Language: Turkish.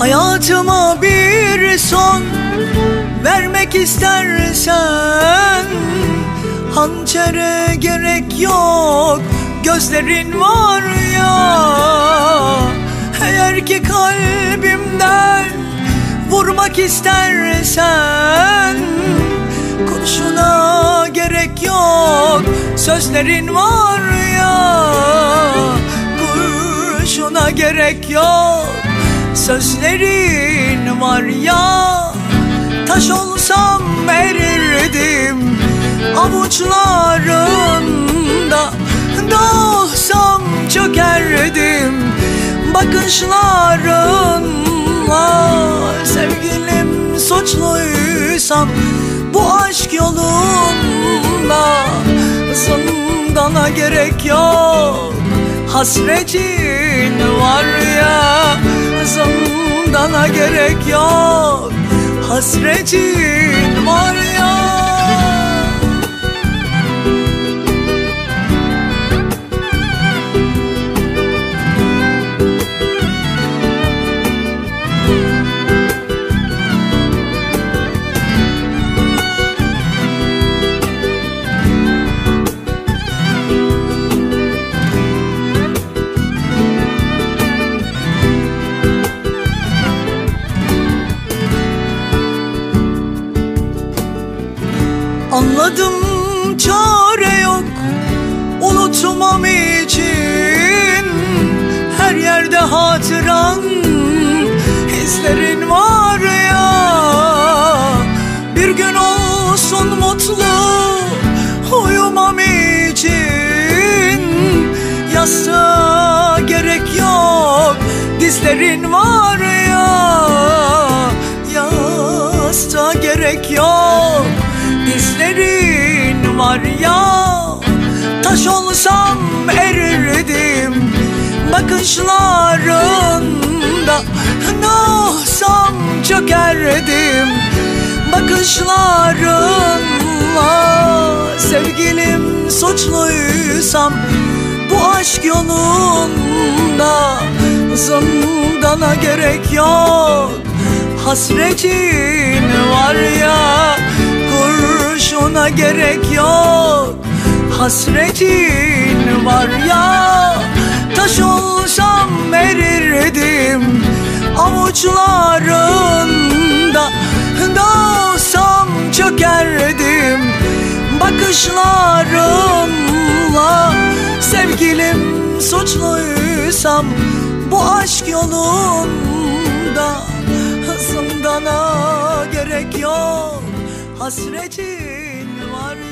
Hayatıma bir son vermek istersen hançere gerek yok, gözlerin var ya. Eğer ki kalbimden vurmak istersen kurşuna gerek yok, sözlerin var ya. Kurşuna gerek yok, sözlerin var ya. Taş olsam erirdim avuçlarında, doğsam çökerdim bakışlarınla. Sevgilim suçluysam bu aşk yolunda, zindana gerek yok, hasretin var ya. Zindana gerek yok, hasretin var ya. Anladım çare yok unutmam için, her yerde hatıran izlerin var ya. Bir gün olsun mutlu uyumam için, yastığa gerek yok, dizlerin var ya. Yastığa gerek yok, dizlerin var ya. Taş olsam erirdim bakışlarında, doğsam çökerdim bakışlarınla. Sevgilim suçluysam bu aşk yolunda, zindana gerek yok, hasretin var ya. Kurşuna gerek yok, hasretin var ya. Taş olsam erirdim avuçlarında, doğsam çökerdim bakışlarınla. Sevgilim suçluysam bu aşk yolunda, zindana gerek yok, hasretin var ya.